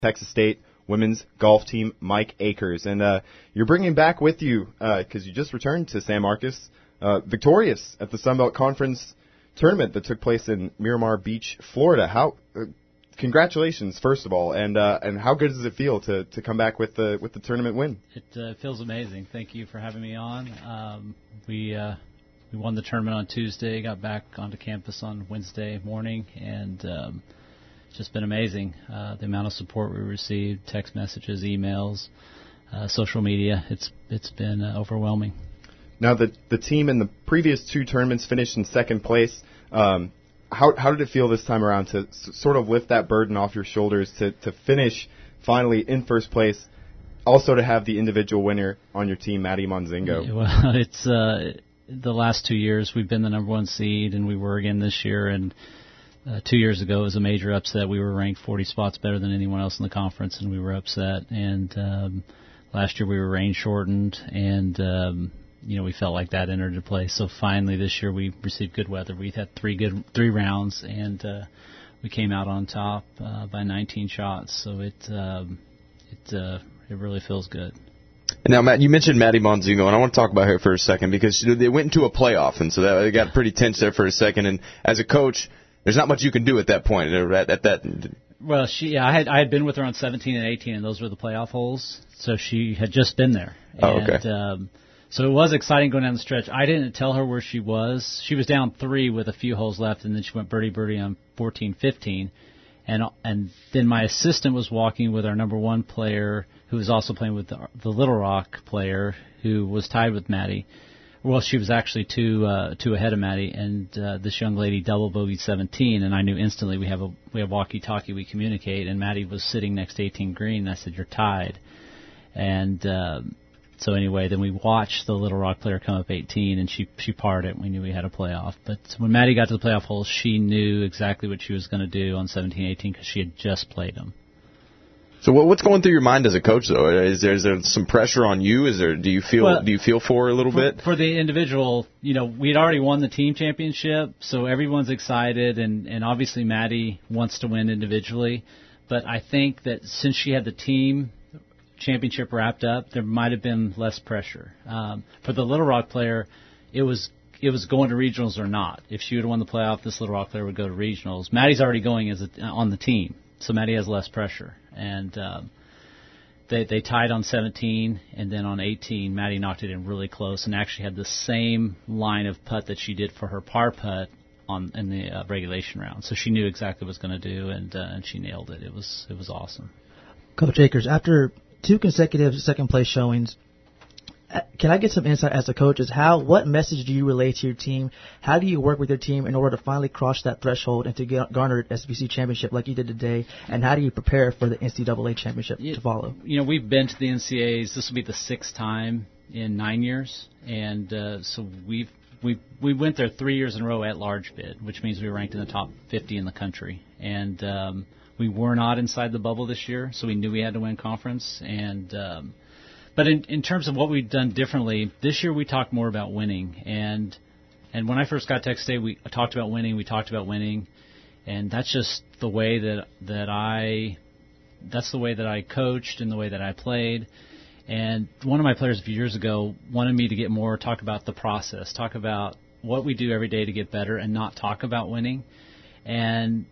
Texas State women's golf team, Mike Akers. And you're bringing back with you, because you just returned to San Marcos, victorious at the Sun Belt Conference tournament that took place in Miramar Beach, Florida. How congratulations, first of all, and how good does it feel to come back with the tournament win? It feels amazing. Thank you for having me on. We won the tournament on Tuesday, got back onto campus on Wednesday morning, and it's just been amazing. The amount of support we received, text messages, emails, social media, it's been overwhelming. Now, the team in the previous two tournaments finished in second place. How did it feel this time around to sort of lift that burden off your shoulders to finish finally in first place, also to have the individual winner on your team, Maddie Monzingo? Well, it's the last 2 years we've been the number one seed, and we were again this year. And 2 years ago it was a major upset. We were ranked 40 spots better than anyone else in the conference, and we were upset. And last year we were rain shortened, and we felt like that entered into play. So finally this year we received good weather. We had three rounds, and we came out on top by 19 shots. So it really feels good. And now, Matt, you mentioned Maddie Monzingo, and I want to talk about her for a second because they went into a playoff, and so that got pretty tense there for a second. And as a coach, there's not much you can do at that point. At that. Well, I had been with her on 17 and 18, and those were the playoff holes. So she had just been there. Oh, okay. So it was exciting going down the stretch. I didn't tell her where she was. She was down 3 with a few holes left, and then she went birdie on 14, 15. And then my assistant was walking with our number one player, who was also playing with the Little Rock player, who was tied with Maddie. Well, she was actually two ahead of Maddie, and this young lady double bogeyed 17, and I knew instantly we have walkie-talkie, we communicate, and Maddie was sitting next to 18 green, and I said, "You're tied." And so anyway, then we watched the Little Rock player come up 18, and she parred it. We knew we had a playoff. But when Maddie got to the playoff holes, she knew exactly what she was going to do on 17, 18 because she had just played them. So what's going through your mind as a coach, though? Is there some pressure on you? Do you feel for her a little bit? For the individual, we had already won the team championship, so everyone's excited, and obviously Maddie wants to win individually. But I think that since she had the team championship wrapped up, there might have been less pressure. For the Little Rock player, it was going to regionals or not. If she would have won the playoff, this Little Rock player would go to regionals. Maddie's already going on the team, so Maddie has less pressure. And they tied on 17, and then on 18, Maddie knocked it in really close and actually had the same line of putt that she did for her par putt in the regulation round. So she knew exactly what it was going to do, and she nailed it. It was awesome. Coach Akers, after 2 consecutive second-place showings, can I get some insight as a coach as what message do you relay to your team? How do you work with your team in order to finally cross that threshold and to garner an SBC championship like you did today? And how do you prepare for the NCAA championship to follow? We've been to the NCAAs. This will be the 6th time in 9 years. And so we went there 3 years in a row at large bid, which means we were ranked in the top 50 in the country. And we were not inside the bubble this year, so we knew we had to win conference. And but in terms of what we've done differently, this year we talked more about winning. And when I first got to Texas State, we talked about winning. We talked about winning, and that's just the way that I coached and the way that I played. And one of my players a few years ago wanted me to talk about the process, talk about what we do every day to get better, and not talk about winning. And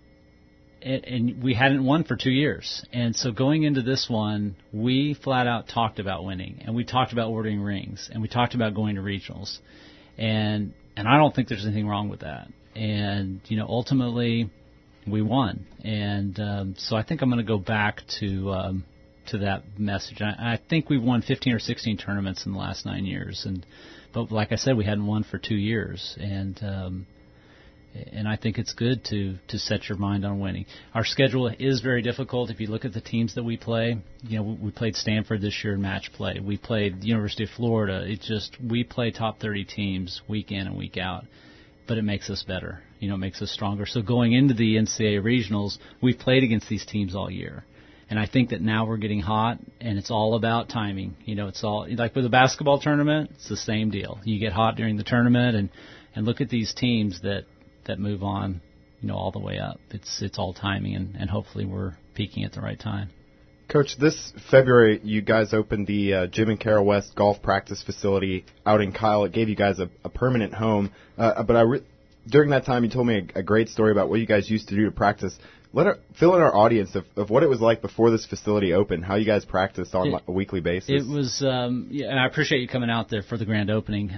we hadn't won for 2 years. And so going into this one, we flat out talked about winning, and we talked about ordering rings, and we talked about going to regionals. And I don't think there's anything wrong with that. And, ultimately we won. And so I think I'm going to go back to that message. I think we've won 15 or 16 tournaments in the last 9 years. But like I said, we hadn't won for 2 years. And I think it's good to set your mind on winning. Our schedule is very difficult. If you look at the teams that we play, we played Stanford this year in match play. We played the University of Florida. We play top 30 teams week in and week out. But it makes us better. It makes us stronger. So going into the NCAA regionals, we've played against these teams all year. And I think that now we're getting hot, and it's all about timing. It's all like with a basketball tournament, it's the same deal. You get hot during the tournament, and look at these teams that move on, all the way up. It's all timing, and hopefully we're peaking at the right time. Coach, this February you guys opened the Jim and Carol West golf practice facility out in Kyle. It gave you guys a permanent home. But during that time you told me a great story about what you guys used to do to practice. Fill in our audience of what it was like before this facility opened, how you guys practiced on a weekly basis. It was, and I appreciate you coming out there for the grand opening.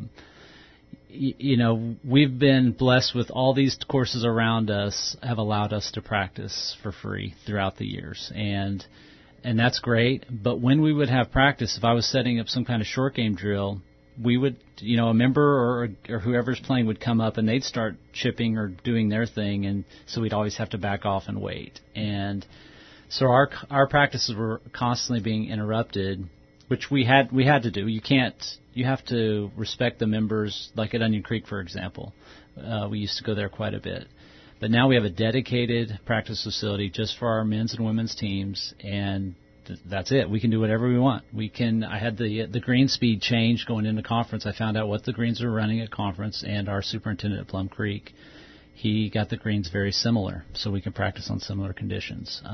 We've been blessed with all these courses around us have allowed us to practice for free throughout the years, and that's great. But when we would have practice, if I was setting up some kind of short game drill, we would, a member or whoever's playing would come up and they'd start chipping or doing their thing, and so we'd always have to back off and wait. And so our practices were constantly being interrupted, which we had to do. You have to respect the members, like at Onion Creek, for example. We used to go there quite a bit. But now we have a dedicated practice facility just for our men's and women's teams, and that's it. We can do whatever we want. I had the green speed change going into conference. I found out what the greens were running at conference, and our superintendent at Plum Creek, he got the greens very similar, so we can practice on similar conditions.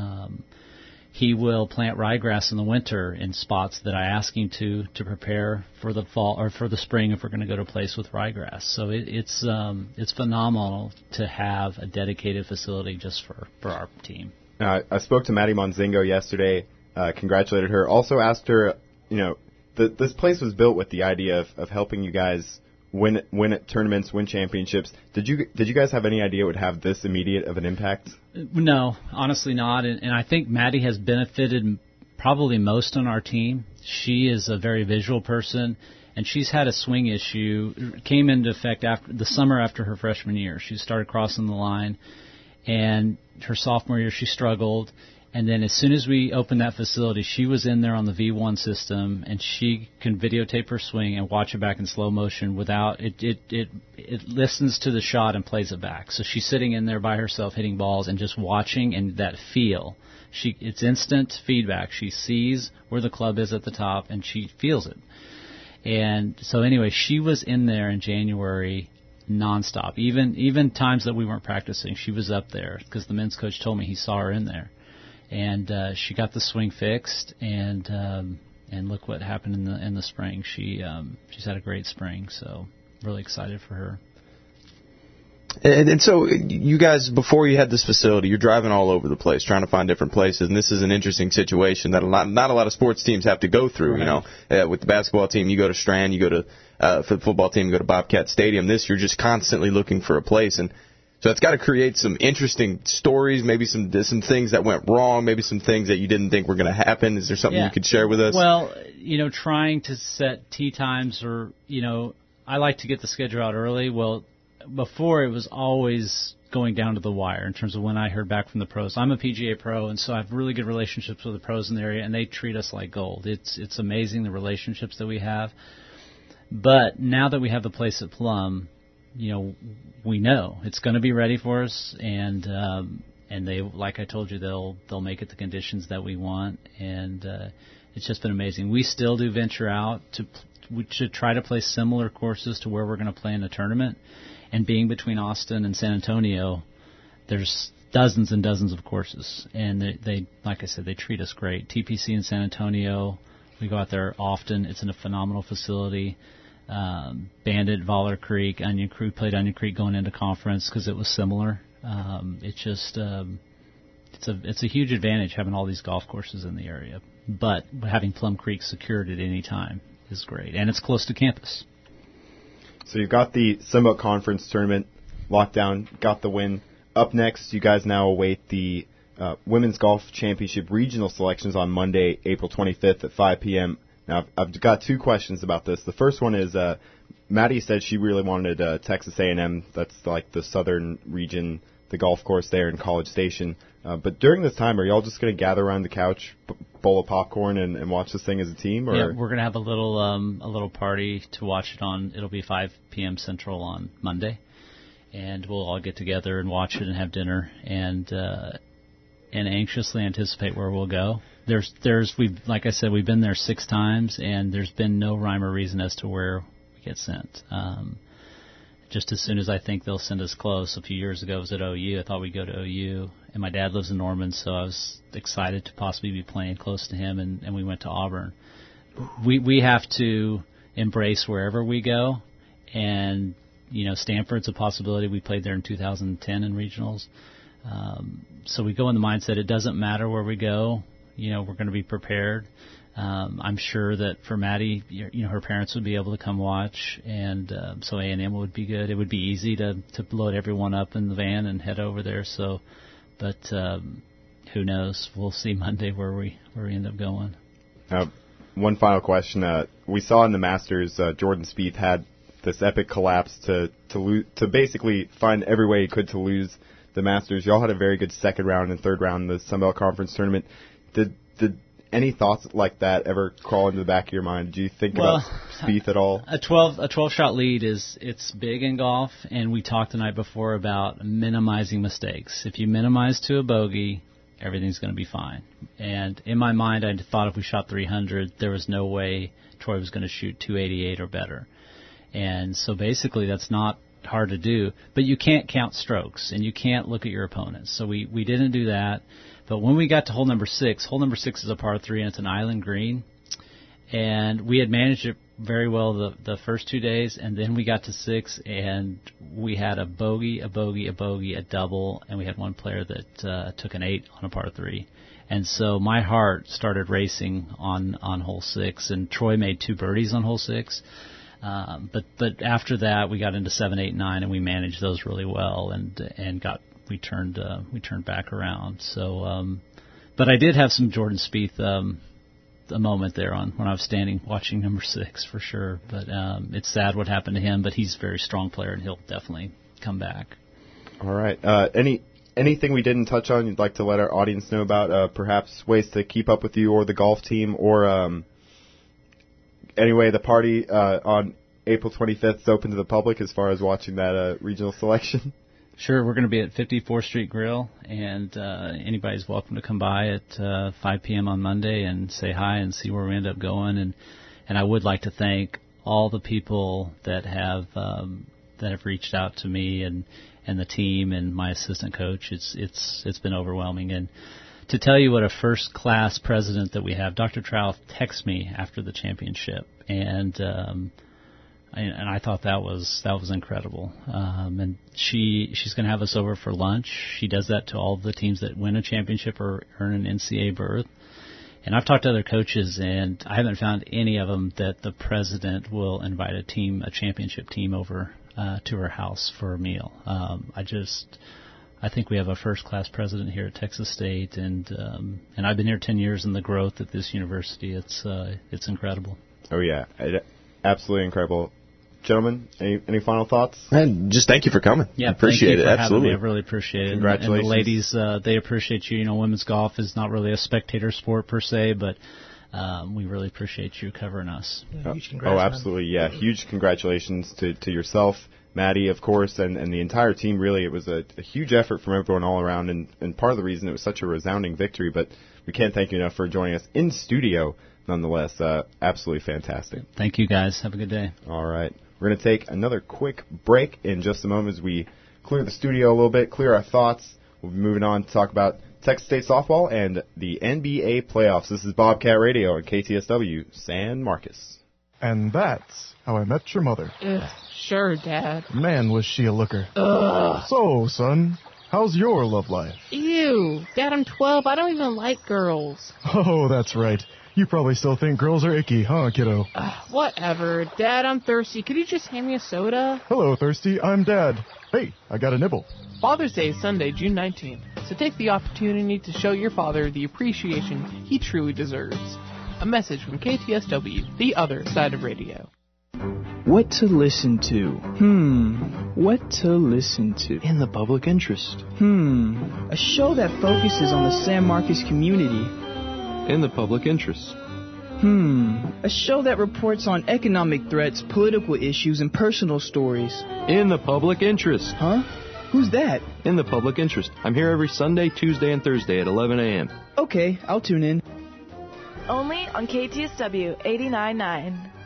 He will plant ryegrass in the winter in spots that I ask him to prepare for the fall or for the spring if we're going to go to a place with ryegrass. So it's phenomenal to have a dedicated facility just for our team. I spoke to Maddie Monzingo yesterday. Congratulated her. Also asked her, this place was built with the idea of helping you guys win at tournaments, win championships. Did you guys have any idea it would have this immediate of an impact? No, honestly not. And I think Maddie has benefited probably most on our team. She is a very visual person, and she's had a swing issue. It came into effect after the summer after her freshman year. She started crossing the line, and her sophomore year she struggled. And then as soon as we opened that facility, she was in there on the V1 system, and she can videotape her swing and watch it back in slow motion without it listens to the shot and plays it back. So she's sitting in there by herself hitting balls and just watching, and that feel. It's instant feedback. She sees where the club is at the top, and she feels it. And so anyway, she was in there in January nonstop. Even times that we weren't practicing, she was up there because the men's coach told me he saw her in there. And she got the swing fixed, and look what happened in the spring. She's had a great spring, so really excited for her. And so you guys, before you had this facility, you're driving all over the place trying to find different places, and this is an interesting situation that not a lot of sports teams have to go through. Right. With the basketball team, you go to Strand, you go to for the football team, you go to Bobcat Stadium. This, you're just constantly looking for a place, and so it's got to create some interesting stories, maybe some things that went wrong, maybe some things that you didn't think were going to happen. Is there something you could share with us? Well, trying to set tee times or, I like to get the schedule out early. Well, before it was always going down to the wire in terms of when I heard back from the pros. I'm a PGA pro, and so I have really good relationships with the pros in the area, and they treat us like gold. It's amazing the relationships that we have. But now that we have the place at Plum, we know it's going to be ready for us, and they, like I told you, they'll make it the conditions that we want, and it's just been amazing. We still do venture out to try to play similar courses to where we're going to play in a tournament, and being between Austin and San Antonio, there's dozens and dozens of courses, and they like I said, they treat us great. TPC in San Antonio, we go out there often. It's in a phenomenal facility. Bandit, Valar Creek, Onion Creek, played Onion Creek going into conference because it was similar. It's a huge advantage having all these golf courses in the area. But having Plum Creek secured at any time is great, and it's close to campus. So you've got the Sunbelt Conference tournament locked down, got the win. Up next, you guys now await the Women's Golf Championship regional selections on Monday, April 25th at 5 p.m. Now, I've got two questions about this. The first one is, Maddie said she really wanted Texas A&M. That's like the southern region, the golf course there in College Station. But during this time, are y'all just going to gather around the couch, bowl of popcorn, and watch this thing as a team? Or? Yeah, we're going to have a little party to watch it on. It'll be 5 p.m. Central on Monday, and we'll all get together and watch it and have dinner and anxiously anticipate where we'll go. Like I said, we've been there 6 times, and there's been no rhyme or reason as to where we get sent. just as soon as I think they'll send us close. A few years ago, I was at OU. I thought we'd go to OU, and my dad lives in Norman, so I was excited to possibly be playing close to him, and we went to Auburn. We have to embrace wherever we go, and Stanford's a possibility. We played there in 2010 in regionals, so we go in the mindset it doesn't matter where we go. We're going to be prepared. I'm sure that for Maddie, her parents would be able to come watch, and so A&M would be good. It would be easy to load everyone up in the van and head over there. So, but who knows? We'll see Monday where we end up going. One final question: we saw in the Masters, Jordan Spieth had this epic collapse to basically find every way he could to lose the Masters. Y'all had a very good second round and third round in the Sun Belt Conference tournament. Did any thoughts like that ever crawl into the back of your mind? Do you think about Spieth at all? A 12-shot lead it's big in golf, and we talked the night before about minimizing mistakes. If you minimize to a bogey, everything's going to be fine. And in my mind, I thought if we shot 300, there was no way Troy was going to shoot 288 or better. And so basically that's not hard to do, but you can't count strokes, and you can't look at your opponents. So we didn't do that. But when we got to hole number 6 is a par 3, and it's an island green. And we had managed it very well the first 2 days, and then we got to 6, and we had a bogey, a double, and we had one player that took an 8 on a par 3. And so my heart started racing on hole 6, and Troy made 2 birdies on hole 6. But after that, we got into 7, 8, 9, and we managed those really well, and we turned back around. So, but I did have some Jordan Spieth a moment there when I was standing watching number 6 for sure. But it's sad what happened to him. But he's a very strong player, and he'll definitely come back. All right. Anything we didn't touch on you'd like to let our audience know about? Perhaps ways to keep up with you or the golf team, or anyway, the party on April 25th is open to the public as far as watching that regional selection. Sure, we're going to be at 54th Street Grill, and anybody's welcome to come by at 5 p.m. on Monday and say hi and see where we end up going. And I would like to thank all the people that have reached out to me and the team and my assistant coach. It's been overwhelming. And to tell you what a first-class president that we have, Dr. Trouth texted me after the championship, and I thought that was incredible. And she's going to have us over for lunch. She does that to all of the teams that win a championship or earn an NCAA berth. And I've talked to other coaches, and I haven't found any of them that the president will invite a championship team over to her house for a meal. I think we have a first-class president here at Texas State, and I've been here 10 years, and the growth at this university, it's incredible. Oh yeah, absolutely incredible. Gentlemen, any final thoughts? And just thank you for coming. Yeah, appreciate it. Absolutely, I really appreciate it. Congratulations. And the ladies, they appreciate you. Women's golf is not really a spectator sport per se, but we really appreciate you covering us. Yeah, huge congrats, absolutely. Yeah, huge congratulations to yourself, Maddie, of course, and the entire team. Really, it was a huge effort from everyone all around, and part of the reason it was such a resounding victory. But we can't thank you enough for joining us in studio. Nonetheless, absolutely fantastic. Thank you, guys. Have a good day. All right. We're going to take another quick break in just a moment as we clear the studio a little bit, clear our thoughts. We'll be moving on to talk about Texas State softball and the NBA playoffs. This is Bobcat Radio on KTSW San Marcos. And that's how I met your mother. Ugh, sure, Dad. Man, was she a looker. Ugh. So, son, how's your love life? Ew, Dad, I'm 12. I don't even like girls. Oh, that's right. You probably still think girls are icky, huh, kiddo? Whatever. Dad, I'm thirsty. Could you just hand me a soda? Hello, Thirsty. I'm Dad. Hey, I got a nibble. Father's Day is Sunday, June 19th. So take the opportunity to show your father the appreciation he truly deserves. A message from KTSW, the other side of radio. What to listen to? What to listen to? In the public interest. A show that focuses on the San Marcos community. In the public interest. A show that reports on economic threats, political issues, and personal stories. In the public interest. Huh? Who's that? In the public interest. I'm here every Sunday, Tuesday, and Thursday at 11 a.m. Okay, I'll tune in. Only on KTSW 89.9.